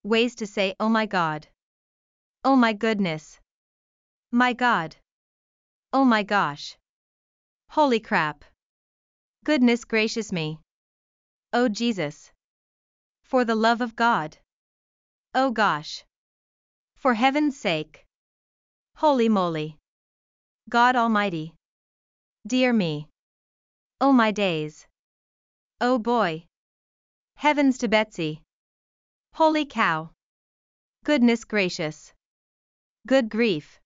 Ways to say oh my god. Oh my goodness. My god. Oh my gosh. Holy crap. Goodness gracious me. Oh Jesus. For the love of God. Oh gosh. For heaven's sake. Holy moly. God Almighty. Dear me. Oh my days. Oh boy. Heavens to Betsy. Holy cow. Goodness gracious. Good grief.